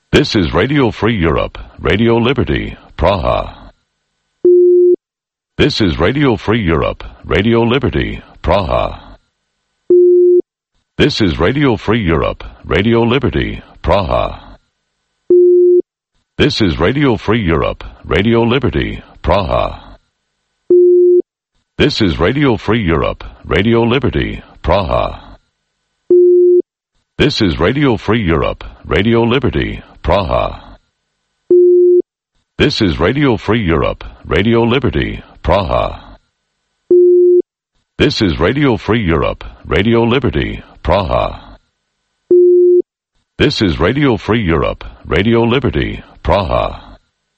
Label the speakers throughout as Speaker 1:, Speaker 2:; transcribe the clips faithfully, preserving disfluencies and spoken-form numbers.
Speaker 1: This is Radio Free Europe, Radio Liberty, Praha. This is Radio Free Europe, Radio Liberty, Praha. This is Radio Free Europe, Radio Liberty, Praha. This is Radio Free Europe, Radio Liberty, Praha. This is Radio Free Europe, Radio Liberty, Praha. This is Radio Free Europe, Radio Liberty, Praha. This is Radio Free Europe, Radio Liberty, Praha. This is Radio Free Europe, Radio Liberty, Praha. This is Radio Free Europe, Radio Liberty, Praha.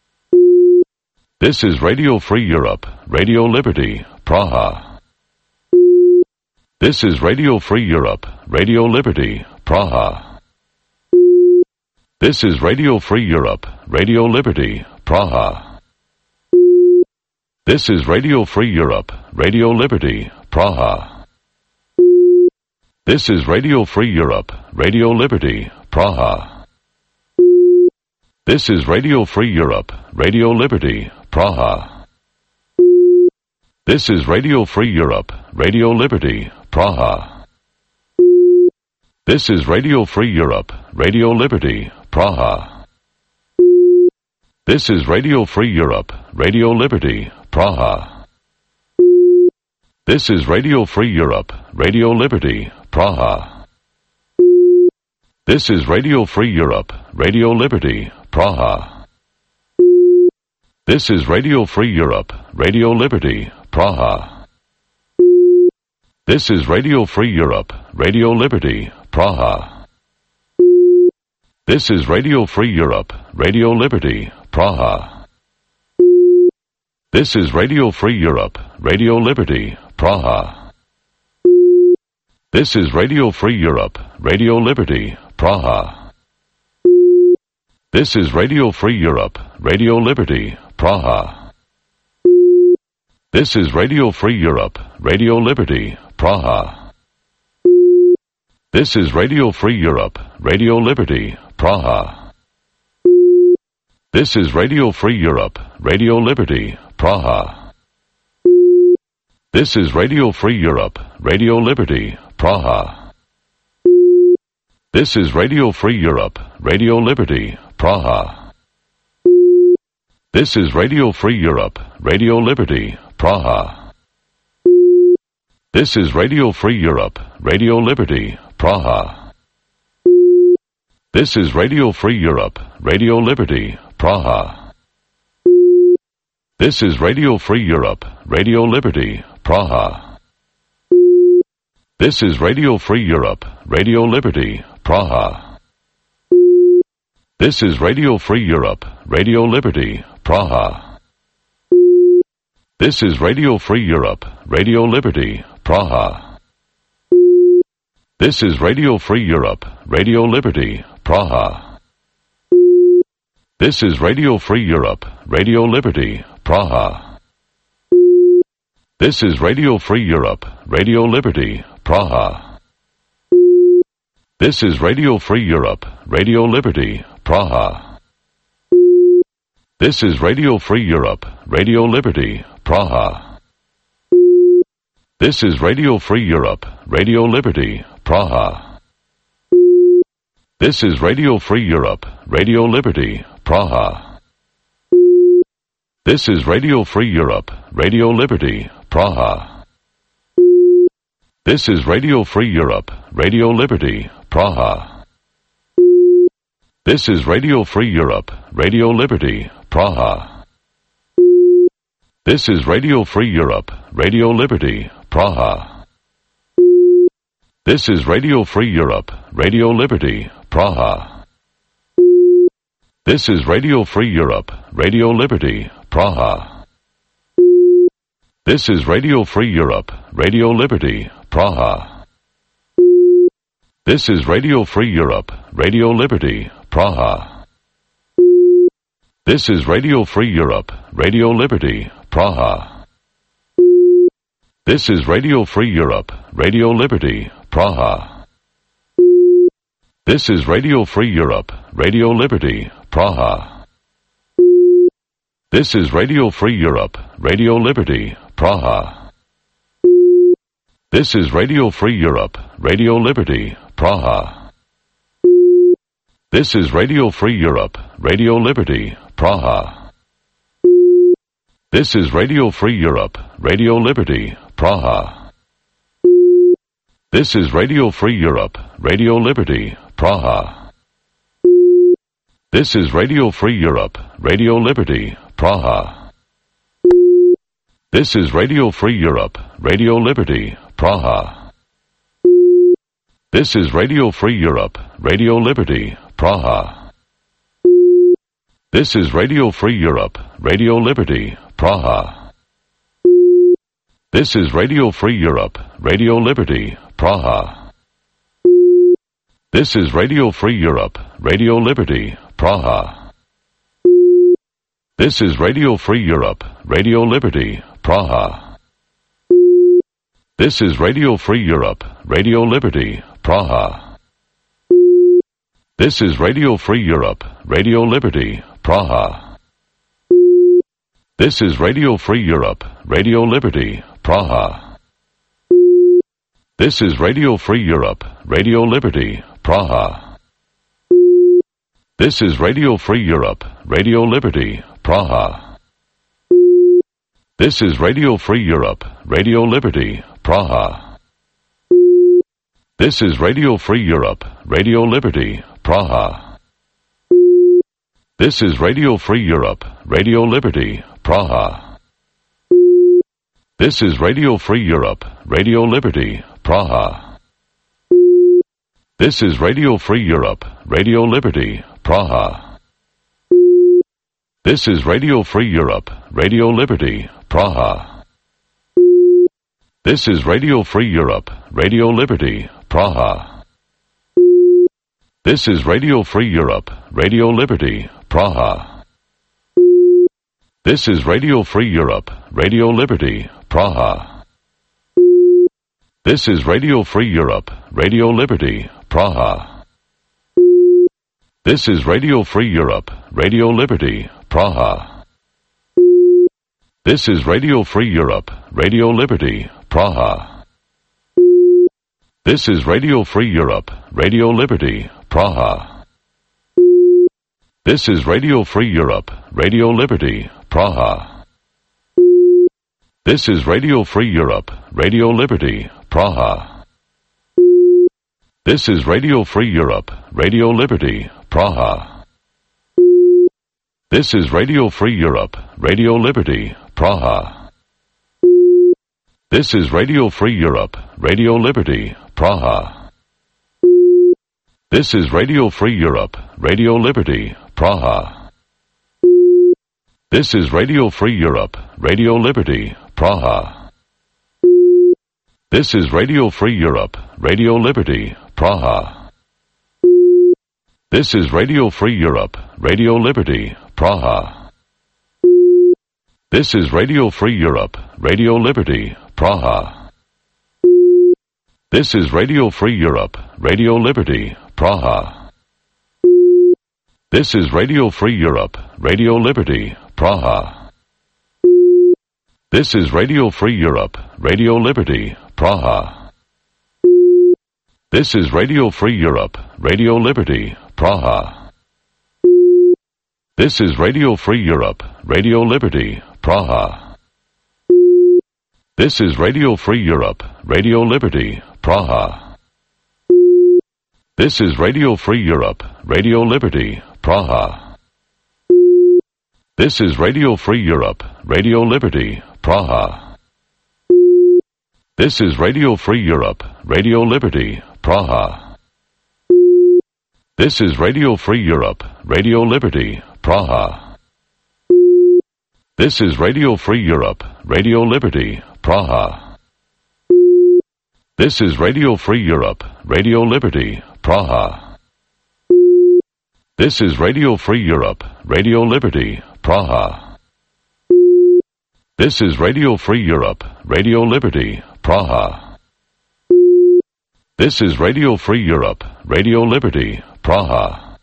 Speaker 1: This is Radio Free Europe, Radio Liberty, Praha. This is Radio Free Europe, Radio Liberty, Praha. This is Radio Free Europe, Radio Liberty, Praha. This is Radio Free Europe, Radio Liberty, Praha. This is Radio Free Europe, Radio Liberty, Praha. This is Radio Free Europe, Radio Liberty, Praha. This is Radio Free Europe, Radio Liberty, Praha. This is Radio Free Europe, Radio Liberty, Praha. This is Radio Free Europe, Radio Liberty, Praha. This is Radio Free Europe, Radio Liberty, Praha. This is Radio Free Europe, Radio Liberty, Praha. This is Radio Free Europe, Radio Liberty, Praha. This is Radio Free Europe, Radio Liberty, Praha. This is Radio Free Europe, Radio Liberty, Praha. This is Radio Free Europe, Radio Liberty, Praha. This is Radio Free Europe, Radio Liberty, Praha. This is Radio Free Europe, Radio Liberty, Praha. This is Radio Free Europe, Radio Liberty, Praha. This is Radio Free Europe, Radio Liberty, Praha. This is Radio Free Europe, Radio Liberty, Praha. This is Radio Free Europe, Radio Liberty, Praha. This is Radio Free Europe, Radio Liberty, Praha. This is Radio Free Europe, Radio Liberty, Praha. This is Radio Free Europe, Radio Liberty, Praha. This is Radio Free Europe, Radio Liberty, Praha. This is Radio Free Europe, Radio Liberty, Praha. This is Radio Free Europe, Radio Liberty, Praha. This is Radio Free Europe, Radio Liberty, Praha. This is Radio Free Europe, Radio Liberty, Praha. This is Radio Free Europe, Radio Liberty, Praha. This is Radio Free Europe, Radio Liberty, Praha. This is Radio Free Europe, Radio Liberty, Praha. This is Radio Free Europe, Radio Liberty, Praha. This is Radio Free Europe, Radio Liberty, Praha. This is Radio Free Europe, Radio Liberty, Praha. This is Radio Free Europe, Radio Liberty, Praha. This is Radio Free Europe, Radio Liberty, Praha. This is Radio Free Europe, Radio Liberty, Praha. This is Radio Free Europe, Radio Liberty, Praha. This is Radio Free Europe, Radio Liberty, Praha. This is Radio Free Europe, Radio Liberty, Praha. This is Radio Free Europe, Radio Liberty, Praha. This is Radio Free Europe, Radio Liberty, Praha. This is Radio Free Europe, Radio Liberty, Praha. This is Radio Free Europe, Radio Liberty, Praha. This is Radio Free Europe, Radio Liberty, Praha. This is Radio Free Europe, Radio Liberty, Praha. This is Radio Free Europe, Radio Liberty, Praha. This is Radio Free Europe, Radio Liberty, Praha. This is Radio Free Europe, Radio Liberty, Praha. This is Radio Free Europe, Radio Liberty, Praha. This is Radio Free Europe, Radio Liberty, Praha. This is Radio Free Europe, Radio Liberty, Praha. This is Radio Free Europe, Radio Liberty, Praha. This is Radio Free Europe, Radio Liberty, Praha. This is Radio Free Europe, Radio Liberty, Praha. This is Radio Free Europe, Radio Liberty, Praha. This is Radio Free Europe, Radio Liberty, Praha. This is Radio Free Europe, Radio Liberty, Praha. This is Radio Free Europe, Radio Liberty, Praha. This is Radio Free Europe, Radio Liberty, Praha. This is Radio Free Europe, Radio Liberty, Praha. This is Radio Free Europe, Radio Liberty, Praha. This is Radio Free Europe, Radio Liberty, Praha. This is Radio Free Europe, Radio Liberty, Praha. This is Radio Free Europe, Radio Liberty, Praha. This is Radio Free Europe, Radio Liberty, Praha. This is Radio Free Europe, Radio Liberty, Praha. This is Radio Free Europe, Radio Liberty, Praha. This is Radio Free Europe, Radio Liberty, Praha. This is Radio Free Europe, Radio Liberty, Praha. This is Radio Free Europe, Radio Liberty, Praha. This is Radio Free Europe, Radio Liberty, Praha. This is Radio Free Europe, Radio Liberty, Praha. This is Radio Free Europe, Radio Liberty, Praha. This is Radio Free Europe, Radio Liberty, Praha. This is Radio Free Europe, Radio Liberty, Praha. This is Radio Free Europe, Radio Liberty, Praha. This is Radio Free Europe, Radio Liberty, Praha. This is Radio Free Europe, Radio Liberty, Praha. This is Radio Free Europe, Radio Liberty, Praha. This is Radio Free Europe, Radio Liberty, Praha. This is Radio Free Europe, Radio Liberty, Praha. This is Radio Free Europe, Radio Liberty, Praha. This is Radio Free Europe, Radio Liberty, Praha. This is Radio Free Europe, Radio Liberty, Praha. This is Radio Free Europe, Radio Liberty, Praha. This is Radio Free Europe, Radio Liberty, Praha. This is Radio Free Europe, Radio Liberty, Praha. This is Radio Free Europe, Radio Liberty, Praha. This is Radio Free Europe, Radio Liberty, Praha. This is Radio Free Europe, Radio Liberty, Praha. This is Radio Free Europe, Radio Liberty, Praha. This is Radio Free Europe, Radio Liberty, Praha. This is Radio Free Europe, Radio Liberty, Praha. This is Radio Free Europe, Radio Liberty, Praha. This is Radio Free Europe, Radio Liberty, Praha. This is Radio Free Europe, Radio Liberty, Praha. This is Radio Free Europe, Radio Liberty, Praha. This is Radio Free Europe, Radio Liberty, Praha. This is Radio Free Europe, Radio Liberty, Praha. This is Radio Free Europe, Radio Liberty, Praha.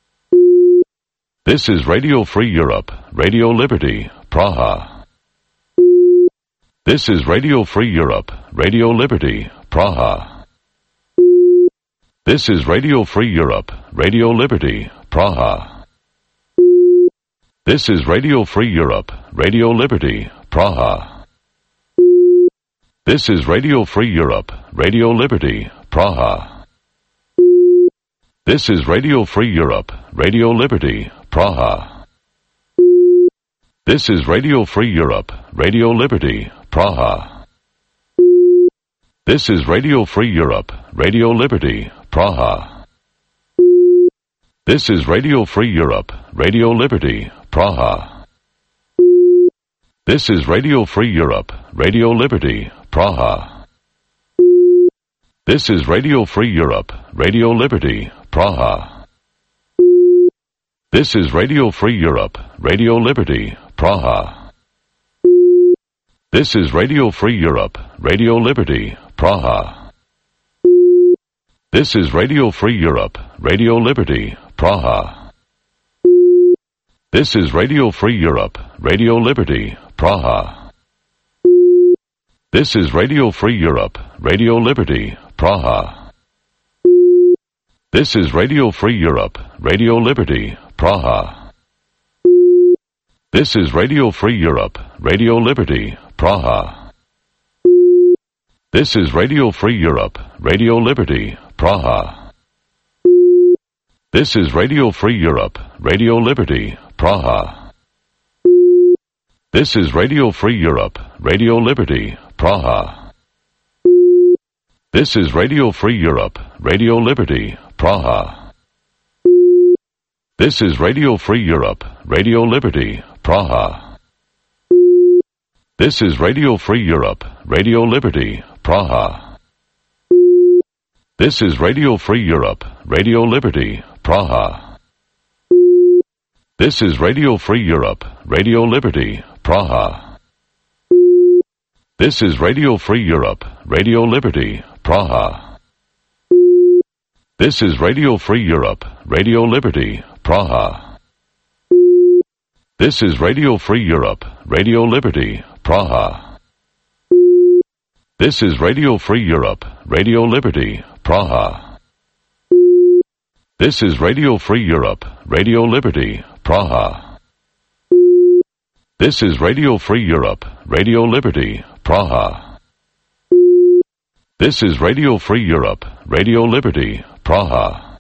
Speaker 1: This is Radio Free Europe, Radio Liberty, Praha. This is Radio Free Europe, Radio Liberty, Praha. This is Radio Free Europe, Radio Liberty, Praha. This is Radio Free Europe, Radio Liberty, Praha. This is Radio Free Europe, Radio Liberty, Praha. This is Radio Free Europe, Radio Liberty, Praha. This is Radio Free Europe, Radio Liberty, Praha. This is Radio Free Europe, Radio Liberty, Praha. This is Radio Free Europe, Radio Liberty, Praha. This is Radio Free Europe, Radio Liberty, Praha. This is Radio Free Europe, Radio Liberty, Praha. This is Radio Free Europe, Radio Liberty, Praha. This is Radio Free Europe, Radio Liberty, Praha. This is Radio Free Europe, Radio Liberty, Praha. This is Radio Free Europe, Radio Liberty, Praha. This is Radio Free Europe, Radio Liberty, Praha. This is Radio Free Europe, Radio Liberty, Praha. This is Radio Free Europe, Radio Liberty, Praha. This is Radio Free Europe, Radio Liberty, Praha. This is Radio Free Europe, Radio Liberty, Praha. This is Radio Free Europe, Radio Liberty, Praha. This is Radio Free Europe, Radio Liberty, Praha. This is Radio Free Europe, Radio Liberty, Praha. This is Radio Free Europe, Radio Liberty, Praha. This is Radio Free Europe, Radio Liberty, Praha. This is Radio Free Europe, Radio Liberty, Praha. This is Radio Free Europe, Radio Liberty, Praha. This is Radio Free Europe, Radio Liberty, Praha. This is Radio Free Europe, Radio Liberty, Praha. This is Radio Free Europe, Radio Liberty, Praha. This is Radio Free Europe, Radio Liberty, Praha. This is Radio Free Europe, Radio Liberty, Praha. This is Radio Free Europe, Radio Liberty, Praha.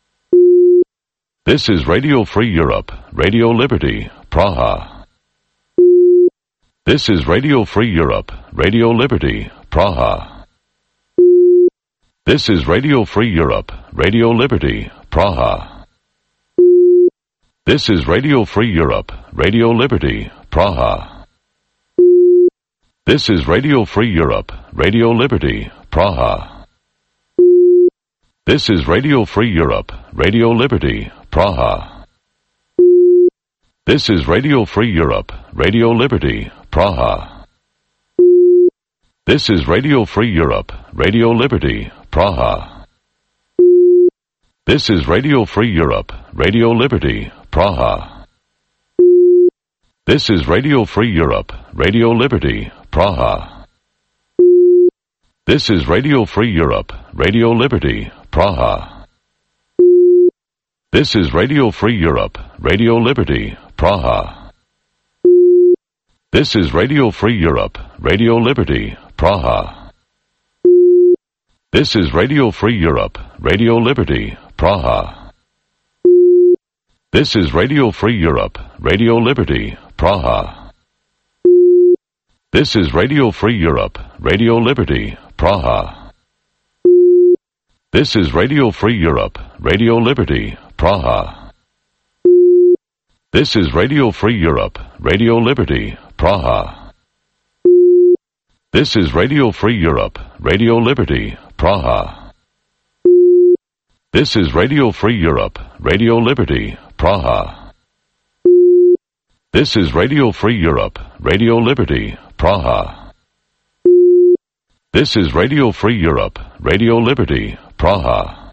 Speaker 1: This is Radio Free Europe, Radio Liberty, Praha. This is Radio Free Europe, Radio Liberty, Praha. This is Radio Free Europe, Radio Liberty, Praha. This is Radio Free Europe, Radio Liberty, Praha. This is Radio Free Europe, Radio Liberty, Praha. This is Radio Free Europe, Radio Liberty, Praha. This is Radio Free Europe, Radio Liberty, Praha. This is Radio Free Europe, Radio Liberty, Praha. This is Radio Free Europe, Radio Liberty, Praha. This is Radio Free Europe, Radio Liberty, Praha. This is Radio Free Europe, Radio Liberty, Praha. This is Radio Free Europe, Radio Liberty, Praha. This is Radio Free Europe, Radio Liberty, Praha. This is Radio Free Europe, Radio Liberty, Praha. This is Radio Free Europe, Radio Liberty, Praha. This is Radio Free Europe, Radio Liberty, Praha. This is Radio Free Europe, Radio Liberty, Praha. This is Radio Free Europe, Radio Liberty, Praha. This is Radio Free Europe, Radio Liberty, Praha. This is Radio Free Europe, Radio Liberty, Praha. This is Radio Free Europe, Radio Liberty, Praha. This is Radio Free Europe, Radio Liberty, Praha.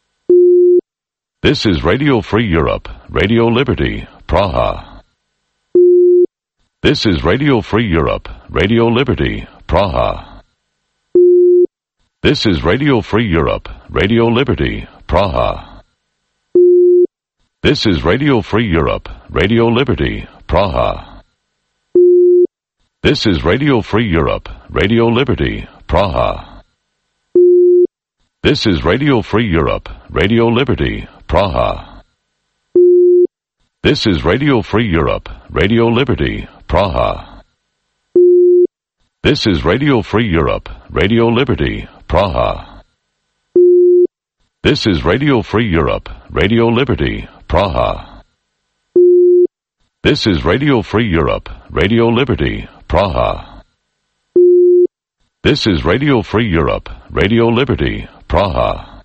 Speaker 1: This is Radio Free Europe, Radio Liberty, Praha. This is Radio Free Europe, Radio Liberty, Praha. This is Radio Free Europe, Radio Liberty, Praha. This is Radio Free Europe, Radio Liberty, Praha. This is Radio Free Europe, Radio Liberty, Praha. This is Radio Free Europe, Radio Liberty, Praha. This is Radio Free Europe, Radio Liberty, Praha. This is Radio Free Europe, Radio Liberty, Praha. This is Radio Free Europe, Radio Liberty, Praha. This is Radio Free Europe, Radio Liberty, Praha. This is Radio Free Europe, Radio Liberty, Praha.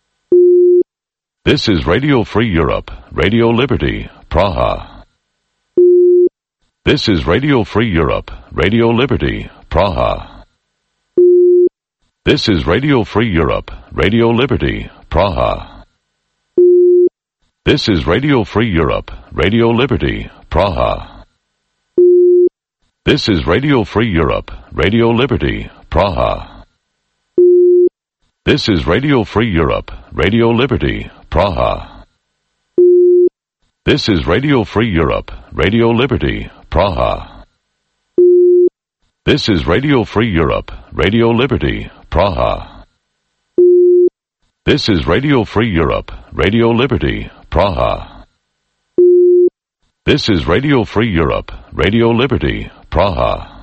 Speaker 1: This is Radio Free Europe, Radio Liberty, Praha. This is Radio Free Europe, Radio Liberty, Praha. This is Radio Free Europe, Radio Liberty, Praha. This is Radio Free Europe, Radio Liberty, Praha. This is Radio Free Europe, Radio Liberty, Praha. This is Radio Free Europe, Radio Liberty, Praha. This is Radio Free Europe, Radio Liberty, Praha. This is Radio Free Europe, Radio Liberty, Praha. This is Radio Free Europe, Radio Liberty, Praha. This is Radio Free Europe, Radio Liberty, Praha.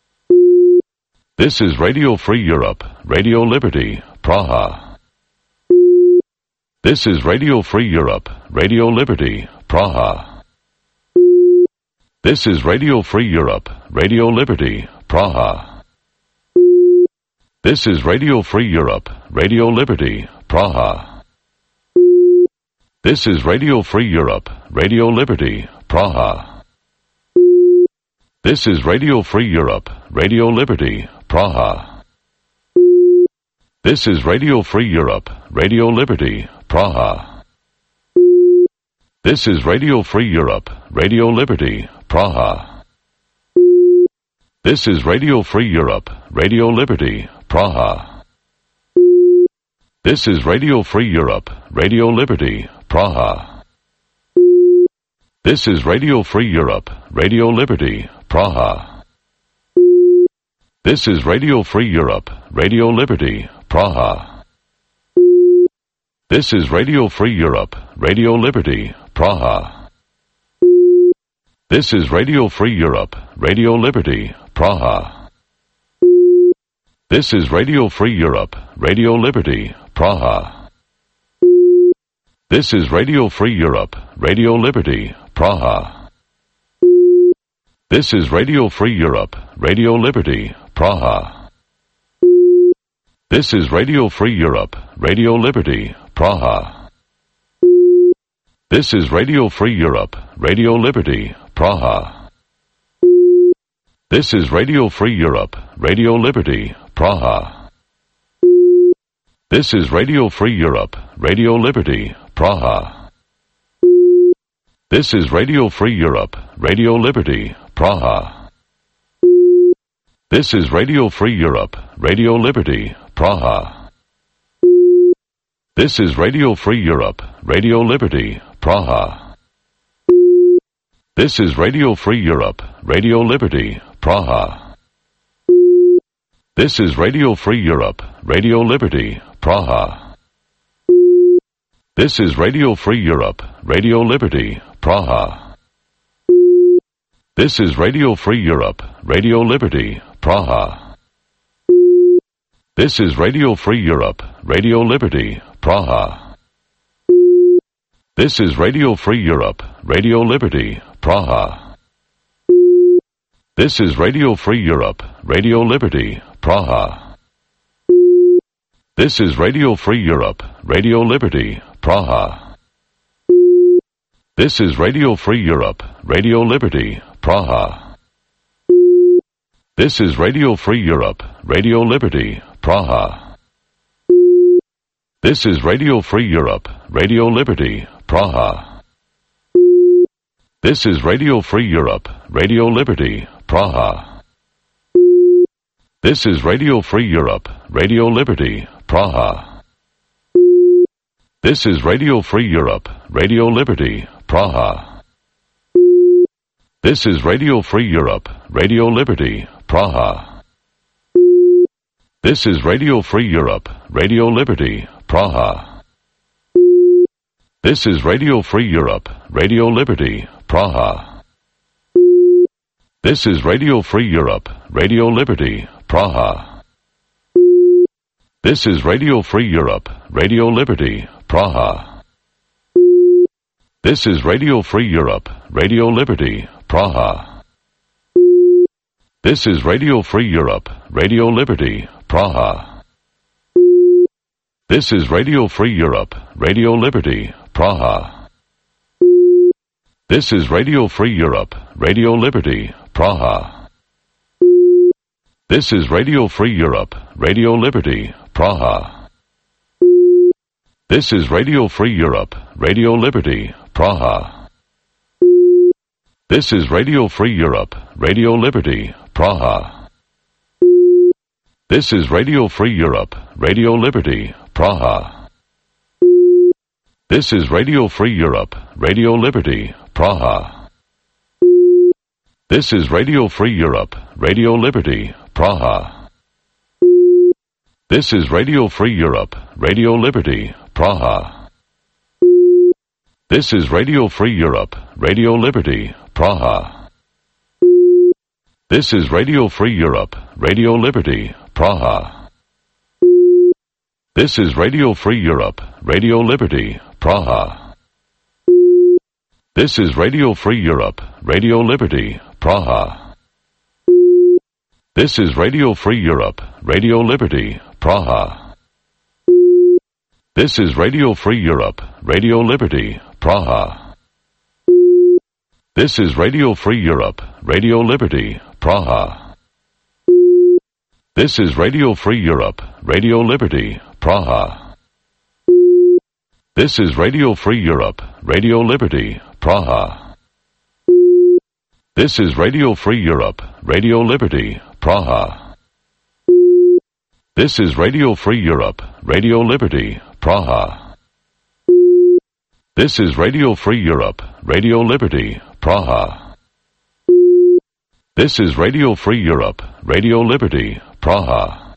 Speaker 1: This is Radio Free Europe, Radio Liberty, Praha. This is Radio Free Europe, Radio Liberty, Praha. This is Radio Free Europe, Radio Liberty, Praha. This is Radio Free Europe, Radio Liberty, Praha. This is Radio Free Europe, Radio Liberty, Praha. This is Radio Free Europe, Radio Liberty, Praha. This is Radio Free Europe, Radio Liberty, Praha. This is Radio Free Europe, Radio Liberty, Praha. This is Radio Free Europe, Radio Liberty, Praha. This is Radio Free Europe, Radio Liberty, Praha. This is Radio Free Europe, Radio Liberty, Praha. This is Radio Free Europe, Radio Liberty, Praha. This is Radio Free Europe, Radio Liberty, Praha. This is Radio Free Europe, Radio Liberty, Praha. This is Radio Free Europe, Radio Liberty, Praha. This is Radio Free Europe, Radio Liberty, Praha. This is Radio Free Europe, Radio Liberty, Praha. This is Radio Free Europe, Radio Liberty, Praha. This is Radio Free Europe, Radio Liberty, Praha. This is Radio Free Europe, Radio Liberty, Praha. This is Radio Free Europe, Radio Liberty, Praha. This is Radio Free Europe, Radio Liberty, Praha. This is Radio Free Europe, Radio Liberty, Praha. This is Radio Free Europe, Radio Liberty, Praha. This is Radio Free Europe, Radio Liberty, Praha. This is Radio Free Europe, Radio Liberty, Praha. This is Radio Free Europe, Radio Liberty, Praha. This is Radio Free Europe, Radio Liberty, Praha. This is Radio Free Europe, Radio Liberty, Praha. This is Radio Free Europe, Radio Liberty, Praha. This is Radio Free Europe, Radio Liberty, Praha. This is Radio Free Europe, Radio Liberty, Praha. This is Radio Free Europe, Radio Liberty, Praha. This is Radio Free Europe, Radio Liberty, Praha. This is Radio Free Europe, Radio Liberty, Praha. This is Radio Free Europe, Radio Liberty, Praha. This is Radio Free Europe, Radio Liberty, Praha. This is Radio Free Europe, Radio Liberty, Praha. This is Radio Free Europe, Radio Liberty, Praha. This is Radio Free Europe, Radio Liberty, Praha. This is Radio Free Europe, Radio Liberty, Praha. This is Radio Free Europe, Radio Liberty, Praha. This is Radio Free Europe, Radio Liberty, Praha. This is Radio Free Europe, Radio Liberty, Praha. This is Radio Free Europe, Radio Liberty, Praha. This is Radio Free Europe, Radio Liberty, Praha. This is Radio Free Europe, Radio Liberty, Praha. This is Radio Free Europe, Radio Liberty, Praha. This is Radio Free Europe, Radio Liberty, Praha. This is Radio Free Europe, Radio Liberty, Praha. This is Radio Free Europe, Radio Liberty, Praha. This is Radio Free Europe, Radio Liberty, Praha. This is Radio Free Europe, Radio Liberty, Praha. This is Radio Free Europe, Radio Liberty, Praha. This is Radio Free Europe, Radio Liberty, Praha. This is Radio Free Europe, Radio Liberty, Praha. This is Radio Free Europe, Radio Liberty, Praha. This is Radio Free Europe, Radio Liberty, Praha. This is Radio Free Europe, Radio Liberty, Praha. This is Radio Free Europe, Radio Liberty, Praha. This is Radio Free Europe, Radio Liberty, Praha. This is Radio Free Europe, Radio Liberty, Praha. This is Radio Free Europe, Radio Liberty, Praha. This is Radio Free Europe, Radio Liberty, Praha. This is Radio Free Europe, Radio Liberty, Praha. This is Radio Free Europe, Radio Liberty, Praha. This is Radio Free Europe, Radio Liberty, Praha.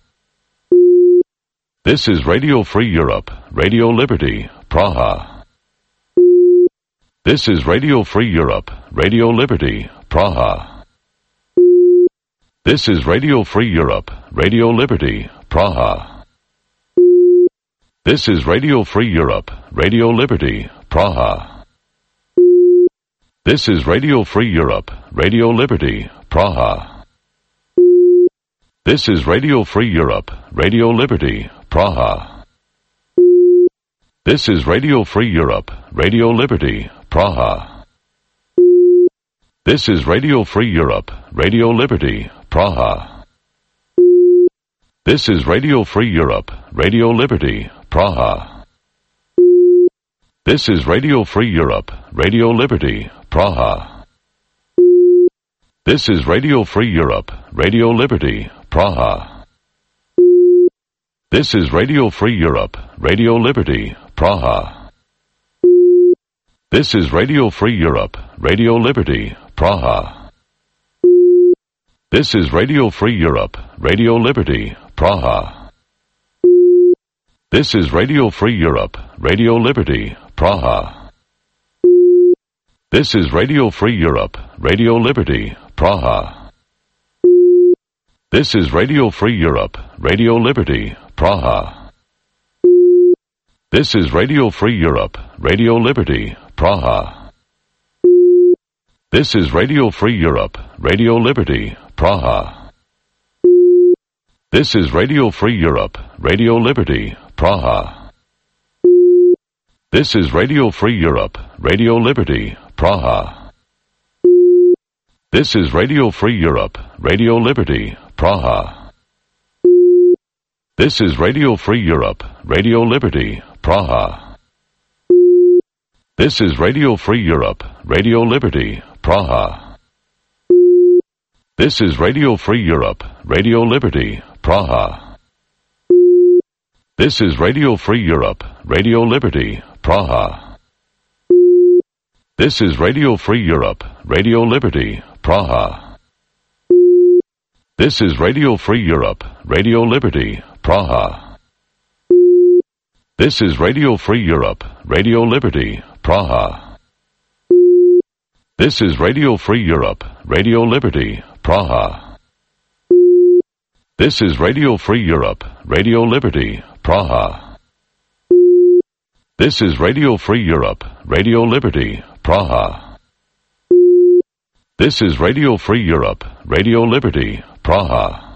Speaker 1: This is Radio Free Europe, Radio Liberty, Praha. This is Radio Free Europe, Radio Liberty, Praha. This is Radio Free Europe, Radio Liberty, Praha. This is Radio Free Europe, Radio Liberty, Praha. This is Radio Free Europe, Radio Liberty, Praha. This is Radio Free Europe, Radio Liberty, Praha. This is Radio Free Europe, Radio Liberty, Praha. This is Radio Free Europe, Radio Liberty, Praha. This is Radio Free Europe, Radio Liberty, Praha. This is Radio Free Europe, Radio Liberty, Praha. This is Radio Free Europe, Radio Liberty, Praha. This is Radio Free Europe, Radio Liberty, Praha. This is Radio Free Europe, Radio Liberty, Praha. This is Radio Free Europe, Radio Liberty, Praha. This is Radio Free Europe, Radio Liberty, Praha. This is Radio Free Europe, Radio Liberty, Praha. This is Radio Free Europe, Radio Liberty, Praha. This is Radio Free Europe, Radio Liberty, Praha. This is Radio Free Europe, Radio Liberty, Praha. This is Radio Free Europe, Radio Liberty, Praha. This is Radio Free Europe, Radio Liberty, Praha. This is Radio Free Europe, Radio Liberty, Praha. This is Radio Free Europe, Radio Liberty, Praha. This is Radio Free Europe, Radio Liberty, Praha. This is Radio Free Europe, Radio Liberty, Praha. This is Radio Free Europe, Radio Liberty, Praha. This is Radio Free Europe, Radio Liberty, Praha. This is Radio Free Europe, Radio Liberty, Praha. This is Radio Free Europe, Radio Liberty, Praha. This is Radio Free Europe, Radio Liberty, Praha. This is Radio Free Europe, Radio Liberty, Praha. This is Radio Free Europe, Radio Liberty, Praha. This is Radio Free Europe, Radio Liberty, Praha.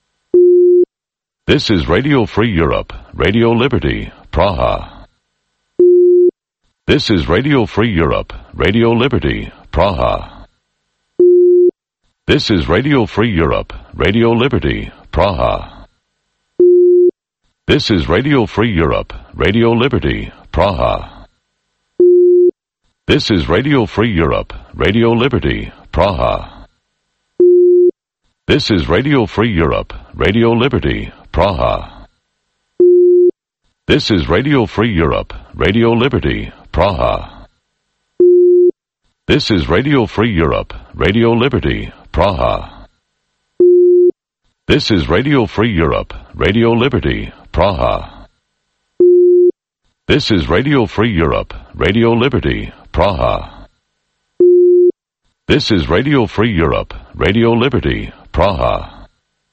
Speaker 1: This is Radio Free Europe, Radio Liberty, Praha. This is Radio Free Europe, Radio Liberty, Praha. This is Radio Free Europe, Radio Liberty, Praha. This is Radio Free Europe, Radio Liberty, Praha. This is Radio Free Europe, Radio Liberty, Praha. This is Radio Free Europe, Radio Liberty, Praha. This is Radio Free Europe, Radio Liberty, Praha. This is Radio Free Europe, Radio Liberty, Praha. This is Radio Free Europe, Radio Liberty, Praha. This is Radio Free Europe, Radio Liberty, Praha. This is Radio Free Europe, Radio Liberty, Praha.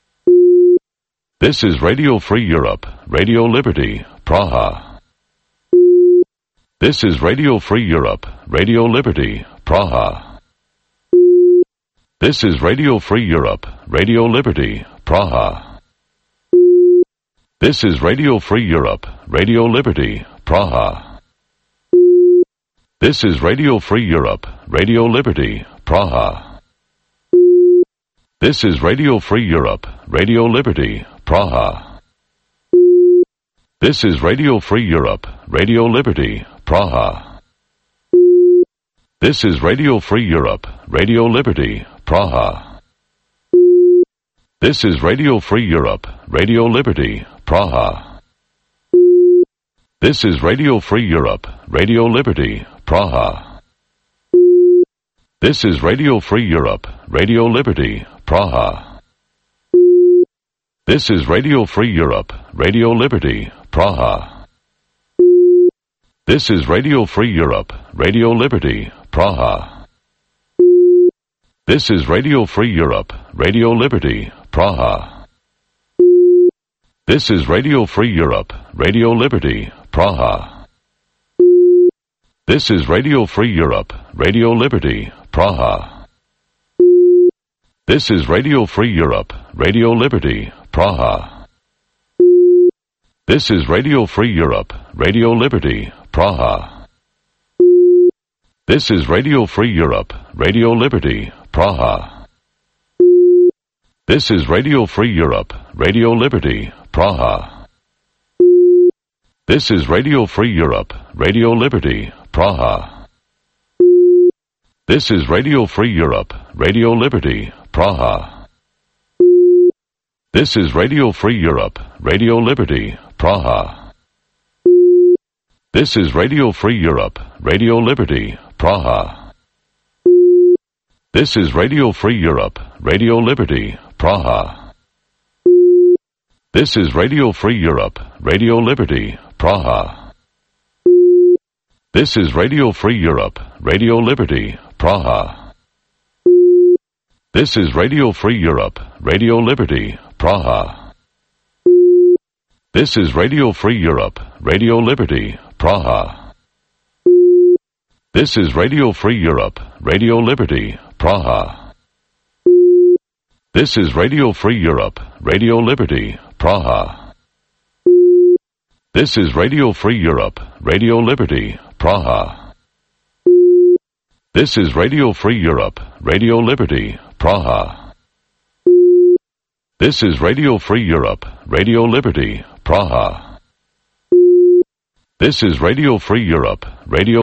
Speaker 1: This is Radio Free Europe, Radio Liberty, Praha. This is Radio Free Europe, Radio Liberty, Praha. This is Radio Free Europe, Radio Liberty, Praha. This is Radio Free Europe, Radio Liberty, Praha. This is Radio Free Europe, Radio Liberty, Praha. This is Radio Free Europe, Radio Liberty, Praha. This is Radio Free Europe, Radio Liberty, Praha. This is Radio Free Europe, Radio Liberty, Praha. This is Radio Free Europe, Radio Liberty, Praha. This is Radio Free Europe, Radio Liberty, Praha. This is Radio Free Europe, Radio Liberty, Praha. This is Radio Free Europe, Radio Liberty, Praha. This is Radio Free Europe, Radio Liberty, Praha. This is Radio Free Europe, Radio Liberty, Praha. This is Radio Free Europe, Radio Liberty, Praha. This is Radio Free Europe, Radio Liberty, Praha. This is Radio Free Europe, Radio Liberty, Praha. This is Radio Free Europe, Radio Liberty, Praha. This is Radio Free Europe, Radio Liberty, Praha. This is Radio Free Europe, Radio Liberty, Praha. This is Radio Free Europe, Radio Liberty, Praha. This is Radio Free Europe, Radio Liberty, Praha. This is Radio Free Europe, Radio Liberty, Praha. This is Radio Free Europe, Radio Liberty, Praha. This is Radio Free Europe, Radio Liberty, Praha. This is Radio Free Europe, Radio Liberty, Praha. This is Radio Free Europe, Radio Liberty, Praha. This is Radio Free Europe, Radio Liberty, Praha. This is Radio Free Europe, Radio Liberty, Praha. This is Radio Free Europe, Radio Liberty, Praha. This is Radio Free Europe, Radio Liberty, Praha. This is Radio Free Europe, Radio Liberty, Praha. This is Radio Free Europe, Radio Liberty, Praha. This is Radio Free Europe, Radio Liberty, Praha. This is Radio Free Europe, Radio